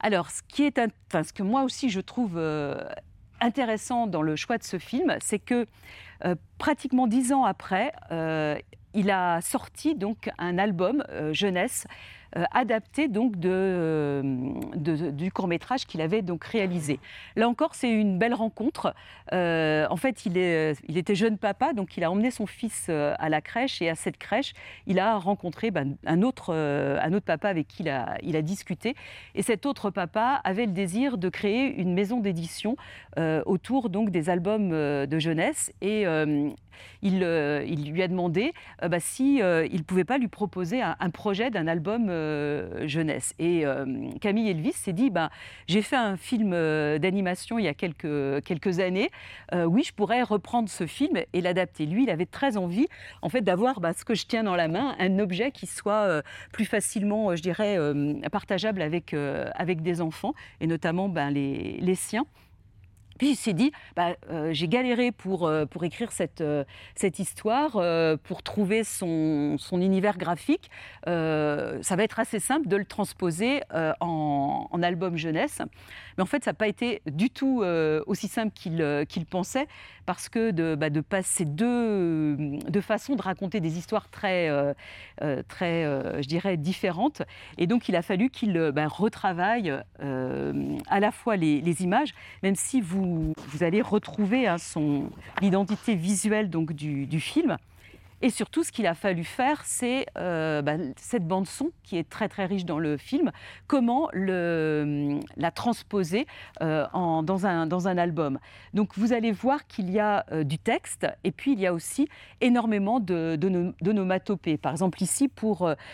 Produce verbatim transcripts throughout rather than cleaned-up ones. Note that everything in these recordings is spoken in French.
Alors, ce qui est, int- enfin, ce que moi aussi je trouve euh, intéressant dans le choix de ce film, c'est que euh, pratiquement dix ans après, euh, il a sorti donc un album euh, jeunesse euh, adapté donc de, euh, de- du court métrage qu'il avait donc réalisé. Là encore, c'est une belle rencontre. Euh, en fait, il, est, il était jeune papa, donc il a emmené son fils euh, à la crèche et à cette crèche, il a rencontré ben, un, autre, euh, un autre papa avec qui il a, il a discuté. Et cet autre papa avait le désir de créer une maison d'édition euh, autour donc des albums euh, de jeunesse. Et euh, il, euh, il lui a demandé euh, bah, si euh, il pouvait pas lui proposer un, un projet d'un album euh, jeunesse. Et euh, Camille Elvis s'est dit bah, j'ai fait un film euh, d'animation il y a quelques, quelques années. Euh, oui, je pourrais reprendre ce film et l'adapter. Lui, il avait très envie en fait d'avoir bah, ce que je tiens dans la main, un objet qui soit euh, plus facilement, euh, je dirais, euh, partageable avec, euh, avec des enfants, et notamment ben, les, les siens. Puis il s'est dit, bah, euh, j'ai galéré pour, euh, pour écrire cette, euh, cette histoire, euh, pour trouver son, son univers graphique. Euh, ça va être assez simple de le transposer euh, en, en album jeunesse. Mais en fait, ça n'a pas été du tout euh, aussi simple qu'il euh, qu'il pensait, parce que de, bah, de passer deux, deux façons de raconter des histoires très, euh, euh, très euh, je dirais, différentes. Et donc, il a fallu qu'il euh, bah, retravaille euh, à la fois les, les images, même si vous, vous allez retrouver hein, son, l'identité visuelle donc, du, du film. Et surtout, ce qu'il a fallu faire, c'est euh, bah, cette bande-son qui est très très riche dans le film, comment le, la transposer euh, en, dans, un, dans un album. Donc vous allez voir qu'il y a euh, du texte et puis il y a aussi énormément de, de, d'onomatopées. Par exemple ici, pour euh,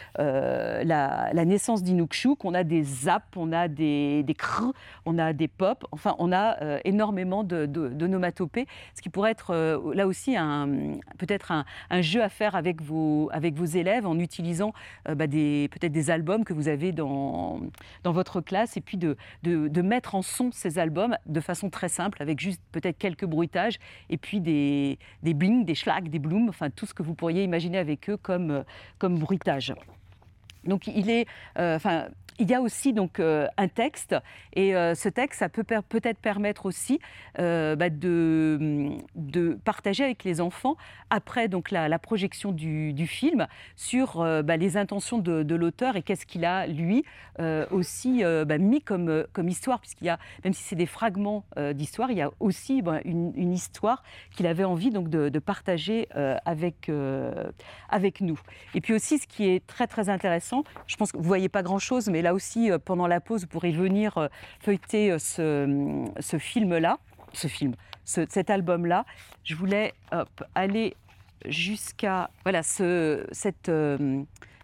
la, la naissance d'Inukshuk, on a des zaps, on a des, des crrr, on a des pops, enfin on a euh, énormément de, de, d'onomatopées, ce qui pourrait être euh, là aussi un, peut-être un, un jeu à faire avec vos, avec vos élèves en utilisant euh, bah, des, peut-être des albums que vous avez dans, dans votre classe et puis de, de, de mettre en son ces albums de façon très simple avec juste peut-être quelques bruitages et puis des, des bling, des schlag, des blooms, enfin tout ce que vous pourriez imaginer avec eux comme, comme bruitage. Donc il est, euh, enfin, il y a aussi donc euh, un texte et euh, ce texte, ça peut per- peut-être permettre aussi euh, bah, de, de partager avec les enfants après donc la, la projection du, du film sur euh, bah, les intentions de, de l'auteur et qu'est-ce qu'il a lui euh, aussi euh, bah, mis comme, comme histoire, puisqu'il y a, même si c'est des fragments euh, d'histoire, il y a aussi bah, une, une histoire qu'il avait envie donc de, de partager euh, avec, euh, avec nous. Et puis aussi, ce qui est très très intéressant, je pense que vous ne voyez pas grand-chose, mais là aussi, euh, pendant la pause, vous pourrez venir euh, feuilleter euh, ce, ce film-là, ce film, ce- cet album-là. Je voulais hop, aller jusqu'à voilà, ce, cette, euh,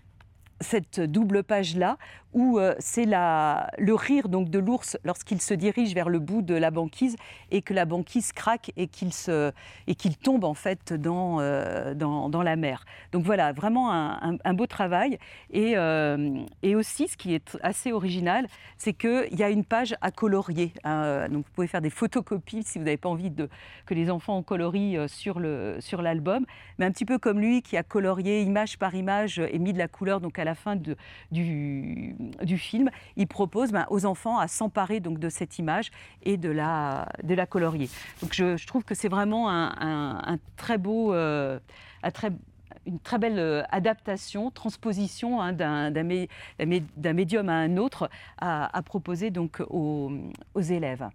cette double page-là, où euh, c'est la, le rire donc, de l'ours lorsqu'il se dirige vers le bout de la banquise et que la banquise craque et qu'il, se, et qu'il tombe en fait dans, euh, dans, dans la mer. Donc voilà, vraiment un, un, un beau travail. Et, euh, et aussi, ce qui est assez original, c'est qu'il y a une page à colorier. Hein. Donc vous pouvez faire des photocopies si vous n'avez pas envie de, que les enfants colorient euh, sur, le, sur l'album. Mais un petit peu comme lui qui a colorié image par image et mis de la couleur donc à la fin de, du, du film, il propose ben, aux enfants à s'emparer donc de cette image et de la, de la colorier. Donc je, je trouve que c'est vraiment un, un, un très beau, euh, un très, une très belle euh, adaptation, transposition hein, d'un, d'un, mé, d'un médium à un autre à, à proposer donc aux, aux élèves.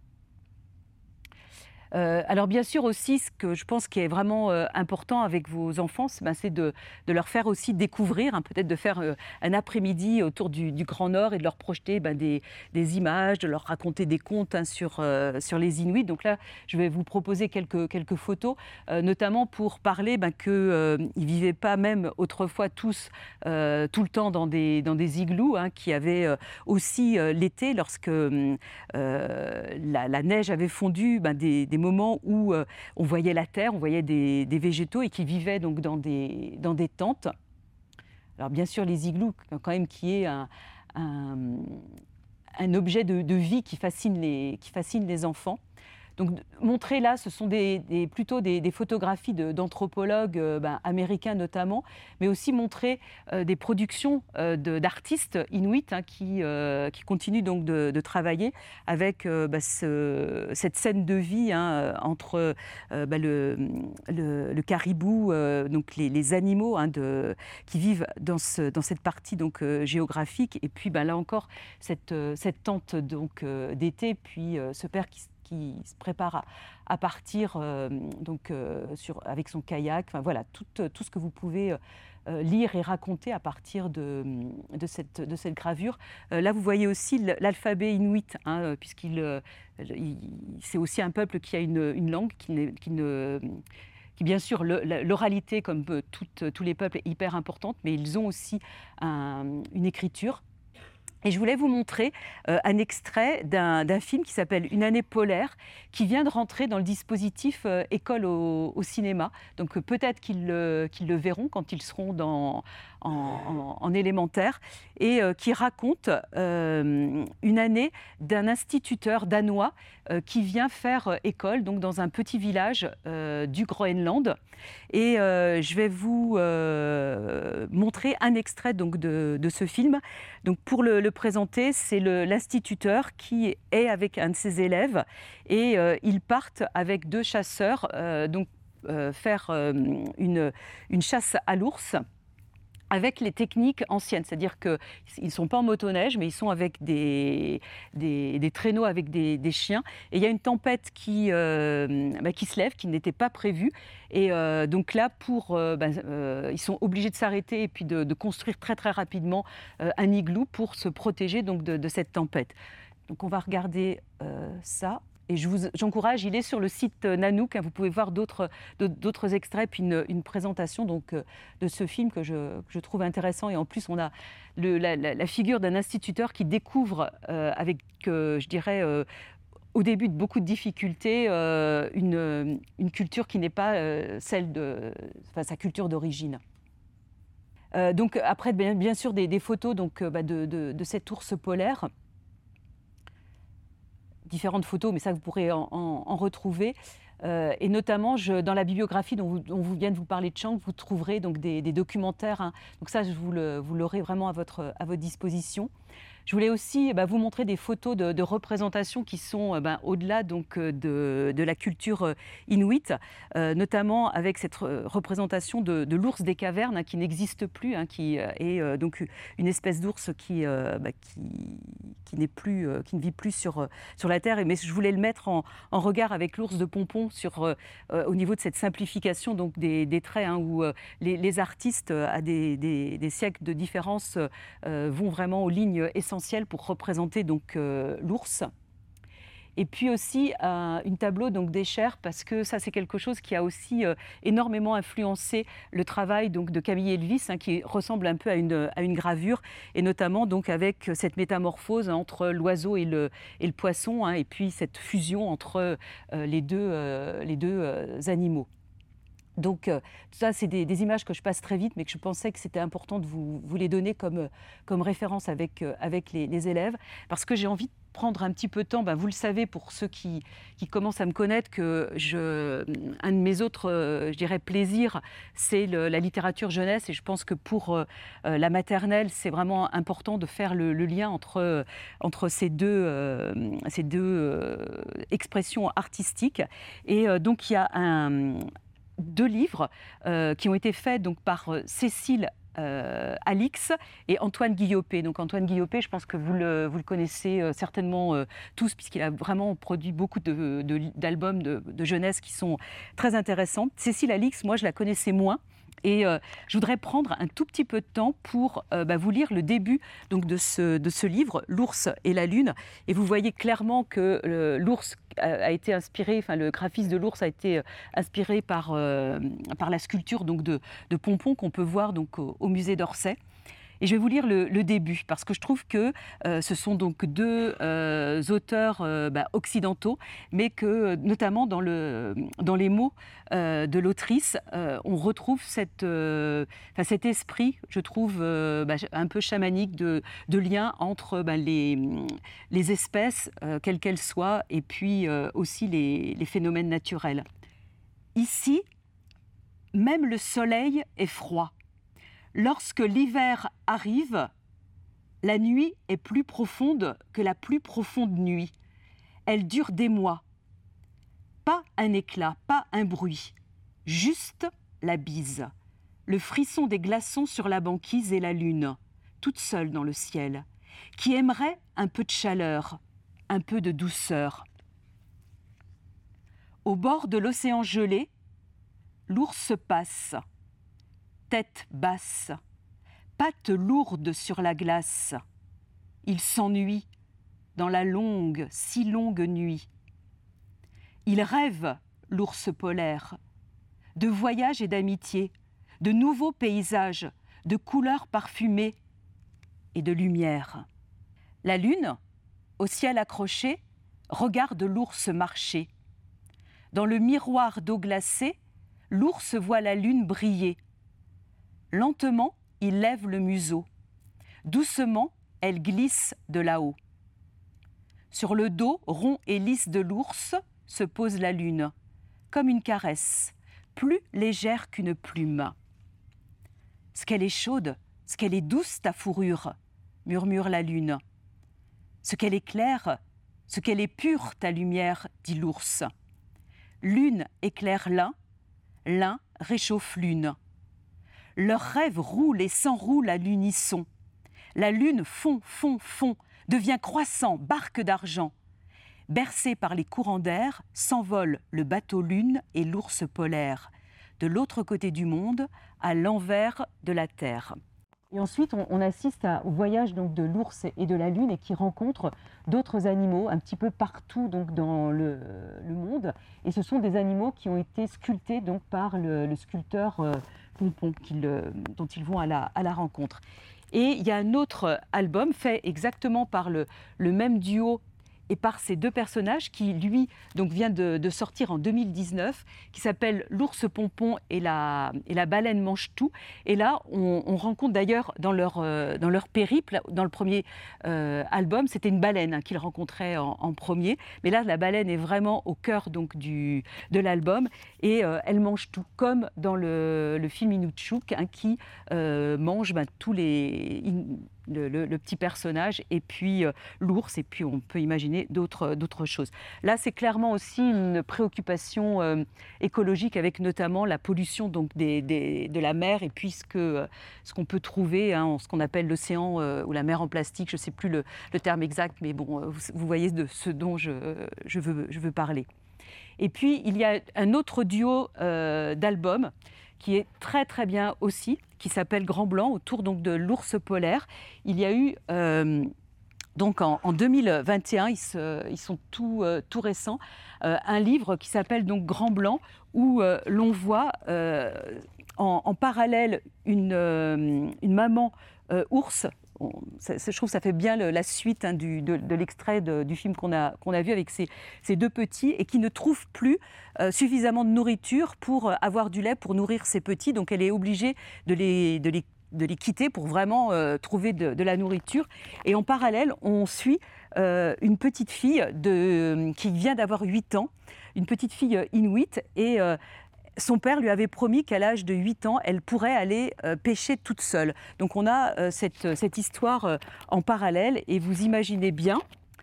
Euh, alors bien sûr aussi, ce que je pense qui est vraiment euh, important avec vos enfants, c'est, ben, c'est de, de leur faire aussi découvrir, hein, peut-être de faire euh, un après-midi autour du, du Grand Nord et de leur projeter ben, des, des images, de leur raconter des contes hein, sur, euh, sur les Inuits. Donc là, je vais vous proposer quelques, quelques photos, euh, notamment pour parler ben, qu'ils euh, ne vivaient pas même autrefois tous euh, tout le temps dans des, dans des igloos, hein, qui avaient euh, aussi euh, l'été, lorsque euh, la, la neige avait fondu, ben, des, des moments où euh, on voyait la terre, on voyait des, des végétaux et qui vivaient donc dans des, dans des tentes. Alors bien sûr les igloos, quand même, qui est un, un, un objet de, de vie qui fascine les, qui fascine les enfants. Donc montrer là, ce sont des, des, plutôt des, des photographies de, d'anthropologues euh, ben, américains notamment, mais aussi montrer euh, des productions euh, de, d'artistes inuits hein, qui, euh, qui continuent donc de, de travailler avec euh, ben, ce, cette scène de vie hein, entre euh, ben, le, le, le caribou, euh, donc les, les animaux hein, de, qui vivent dans, ce, dans cette partie donc, euh, géographique, et puis ben, là encore cette, euh, cette tente donc, euh, d'été, puis euh, ce père qui qui se prépare à, à partir euh, donc, euh, sur, avec son kayak. Enfin, voilà, tout, tout ce que vous pouvez euh, lire et raconter à partir de, de, cette, de cette gravure. Euh, là, vous voyez aussi l'alphabet inuit, hein, puisqu'il euh, il, c'est aussi un peuple qui a une, une langue qui, n'est, qui ne... qui, bien sûr, l'oralité, comme toutes, tous les peuples, est hyper importante, mais ils ont aussi un, une écriture. Et je voulais vous montrer euh, un extrait d'un, d'un film qui s'appelle Une année polaire, qui vient de rentrer dans le dispositif euh, école au, au cinéma. Donc euh, peut-être qu'ils le, qu'ils le verront quand ils seront dans, en, en, en élémentaire, et euh, qui raconte euh, une année d'un instituteur danois euh, qui vient faire euh, école donc, dans un petit village euh, du Groenland. Et euh, je vais vous euh, montrer un extrait donc, de, de ce film. Donc, pour le, le présenter, c'est le, l'instituteur qui est avec un de ses élèves, et euh, ils partent avec deux chasseurs euh, donc, euh, faire euh, une, une chasse à l'ours avec les techniques anciennes, c'est-à-dire qu'ils ne sont pas en motoneige, mais ils sont avec des, des, des traîneaux avec des, des chiens. Et il y a une tempête qui, euh, bah, qui se lève, qui n'était pas prévue. Et euh, donc là, pour, euh, bah, euh, ils sont obligés de s'arrêter et puis de, de construire très très rapidement euh, un igloo pour se protéger donc, de, de cette tempête. Donc on va regarder euh, ça. Et je vous, j'encourage, il est sur le site Nanook, hein, vous pouvez voir d'autres, d'autres extraits, puis une, une présentation donc, de ce film que je, que je trouve intéressant. Et en plus, on a le, la, la, figure d'un instituteur qui découvre, euh, avec, euh, je dirais, euh, au début de beaucoup de difficultés, euh, une, une culture qui n'est pas euh, celle de enfin, sa culture d'origine. Euh, donc après, bien, bien sûr, des, des photos donc, bah, de, de, de cet ours polaire. Différentes photos, mais ça, vous pourrez en, en, en retrouver. Euh, et notamment, je, dans la bibliographie dont vous, dont vous vient de vous parler de Chang, vous trouverez donc des, des documentaires. Hein. Donc ça, je vous, le, vous l'aurez vraiment à votre, à votre disposition. Je voulais aussi bah, vous montrer des photos de, de représentation qui sont bah, au-delà donc, de, de la culture inuite, euh, notamment avec cette représentation de, de l'ours des cavernes hein, qui n'existe plus, hein, qui est euh, donc une espèce d'ours qui, euh, bah, qui, qui, n'est plus, euh, qui ne vit plus sur, sur la Terre. Mais je voulais le mettre en, en regard avec l'ours de Pompon sur, euh, au niveau de cette simplification donc, des, des traits, hein, où euh, les, les artistes, à des, des, des siècles de différence, euh, vont vraiment aux lignes essentielles pour représenter donc euh, l'ours. Et puis aussi euh, une tableau donc d'Escher, parce que ça c'est quelque chose qui a aussi euh, énormément influencé le travail donc de Camille Elvis, hein, qui ressemble un peu à une, à une gravure, et notamment donc avec cette métamorphose entre l'oiseau et le, et le poisson, hein, et puis cette fusion entre euh, les deux, euh, les deux euh, animaux. Donc, euh, ça, c'est des, des images que je passe très vite, mais que je pensais que c'était important de vous, vous les donner comme, comme référence avec, euh, avec les, les élèves, parce que j'ai envie de prendre un petit peu de temps. Ben, vous le savez, pour ceux qui, qui commencent à me connaître, que je, un de mes autres, euh, je dirais, plaisirs, c'est le, la littérature jeunesse, et je pense que pour euh, la maternelle, c'est vraiment important de faire le, le lien entre, entre ces deux, euh, ces deux euh, expressions artistiques. Et euh, donc, il y a un... deux livres euh, qui ont été faits donc, par euh, Cécile euh, Alix et Antoine Guillopé. Donc Antoine Guillopé, je pense que vous le, vous le connaissez euh, certainement euh, tous, puisqu'il a vraiment produit beaucoup de, de, d'albums de, de jeunesse qui sont très intéressants. Cécile Alix, moi je la connaissais moins. Et euh, je voudrais prendre un tout petit peu de temps pour euh, bah, vous lire le début donc, de, ce, de ce livre, L'ours et la lune. Et vous voyez clairement que euh, l'ours a, a été inspiré, enfin le graphisme de l'ours a été euh, inspiré par, euh, par la sculpture donc, de, de Pompon qu'on peut voir donc, au, au musée d'Orsay. Et je vais vous lire le, le début, parce que je trouve que euh, ce sont donc deux euh, auteurs euh, bah, occidentaux, mais que notamment dans, le, dans les mots euh, de l'autrice, euh, on retrouve cette, euh, enfin, cet esprit, je trouve, euh, bah, un peu chamanique de, de lien entre bah, les, les espèces, euh, quelles qu'elles soient, et puis euh, aussi les, les phénomènes naturels. Ici, même le soleil est froid. Lorsque l'hiver arrive, la nuit est plus profonde que la plus profonde nuit. Elle dure des mois. Pas un éclat, pas un bruit, juste la bise, le frisson des glaçons sur la banquise et la lune, toute seule dans le ciel, qui aimerait un peu de chaleur, un peu de douceur. Au bord de l'océan gelé, l'ours passe, tête basse, pattes lourdes sur la glace. Il s'ennuie dans la longue, si longue nuit. Il rêve, l'ours polaire, de voyage et d'amitié, de nouveaux paysages, de couleurs parfumées et de lumière. La lune, au ciel accroché, regarde l'ours marcher. Dans le miroir d'eau glacée, l'ours voit la lune briller. Lentement, il lève le museau. Doucement, elle glisse de là-haut. Sur le dos rond et lisse de l'ours se pose la lune, comme une caresse, plus légère qu'une plume. « Ce qu'elle est chaude, ce qu'elle est douce ta fourrure », murmure la lune. « Ce qu'elle est claire, ce qu'elle est pure ta lumière », dit l'ours. L'une éclaire l'un, l'un réchauffe l'une. Leurs rêves roulent et s'enroulent à l'unisson. La lune fond, fond, fond, devient croissant, barque d'argent. Bercé par les courants d'air, s'envole le bateau lune et l'ours polaire, de l'autre côté du monde, à l'envers de la Terre. Et ensuite, on, on assiste à, au voyage donc, de l'ours et de la lune et qui rencontrent d'autres animaux un petit peu partout donc, dans le, le monde. Et ce sont des animaux qui ont été sculptés donc, par le, le sculpteur euh, Pompon, dont ils vont à la, à la rencontre. Et il y a un autre album fait exactement par le, le même duo et par ces deux personnages qui, lui, donc, vient de, de sortir en deux mille dix-neuf, qui s'appelle L'ours Pompon et la, et la baleine mange-tout. Et là, on, on rencontre d'ailleurs dans leur, euh, dans leur périple, dans le premier euh, album, c'était une baleine hein, qu'ils rencontraient en, en premier. Mais là, la baleine est vraiment au cœur donc, du, de l'album et euh, elle mange tout, comme dans le, le film Inutchuk, hein, qui euh, mange ben, tous les... In, Le, le, le petit personnage et puis euh, l'ours et puis on peut imaginer d'autres, d'autres choses. Là, c'est clairement aussi une préoccupation euh, écologique avec notamment la pollution donc, des, des, de la mer et puis ce, que, ce qu'on peut trouver, hein, ce qu'on appelle l'océan euh, ou la mer en plastique, je ne sais plus le, le terme exact, mais bon, vous, vous voyez de ce dont je, je, veux, je veux parler. Et puis, il y a un autre duo euh, d'albums qui est très très bien aussi, qui s'appelle Grand Blanc, autour donc de l'ours polaire. Il y a eu, euh, donc en, en deux mille vingt et un, ils, se, ils sont tout, euh, tout récents, euh, un livre qui s'appelle donc Grand Blanc, où euh, l'on voit euh, en, en parallèle une, euh, une maman euh, ours. On, ça, je trouve que ça fait bien le, la suite hein, du, de, de l'extrait de, du film qu'on a, qu'on a vu avec ces, ces deux petits et qui ne trouvent plus euh, suffisamment de nourriture pour avoir du lait pour nourrir ces petits. Donc elle est obligée de les, de les, de les quitter pour vraiment euh, trouver de, de la nourriture. Et en parallèle, on suit euh, une petite fille de, qui vient d'avoir huit ans, une petite fille inuite et euh, son père lui avait promis qu'à l'âge de huit ans, elle pourrait aller euh, pêcher toute seule. Donc on a euh, cette, cette histoire euh, en parallèle et vous imaginez bien,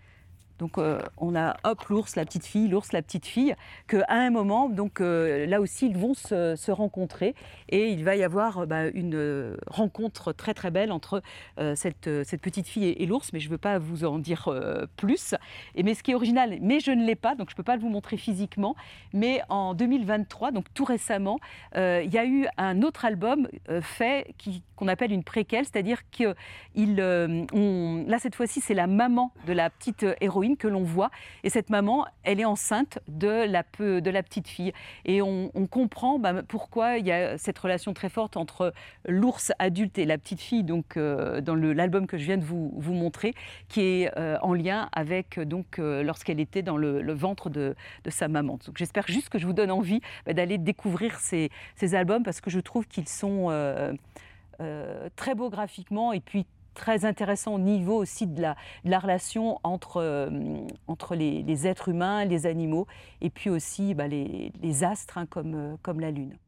donc euh, on a hop l'ours, la petite fille, l'ours, la petite fille, qu'à un moment, donc euh, là aussi ils vont se, se rencontrer et il va y avoir euh, bah, une euh, rencontre très très belle entre euh, cette, euh, cette petite fille et, et l'ours, mais je ne veux pas vous en dire euh, plus. Et, mais ce qui est original, mais je ne l'ai pas, donc je ne peux pas vous montrer physiquement, mais en deux mille vingt-trois, donc tout récemment, euh, il y a eu un autre album euh, fait qui, qu'on appelle une préquelle, c'est-à-dire que il, euh, on, là cette fois-ci c'est la maman de la petite héroïne, l'héroïne que l'on voit. Et cette maman, elle est enceinte de la, peu, de la petite fille. Et on, on comprend bah, pourquoi il y a cette relation très forte entre l'ours adulte et la petite fille, donc euh, dans l'album que je viens de vous, vous montrer, qui est euh, en lien avec donc euh, lorsqu'elle était dans le, le ventre de, de sa maman. Donc j'espère juste que je vous donne envie bah, d'aller découvrir ces, ces albums parce que je trouve qu'ils sont euh, euh, très beaux graphiquement et puis très intéressants au niveau aussi de la, de la relation entre, euh, entre les, les êtres humains, les animaux et puis aussi bah, les, les astres hein, comme, comme la Lune.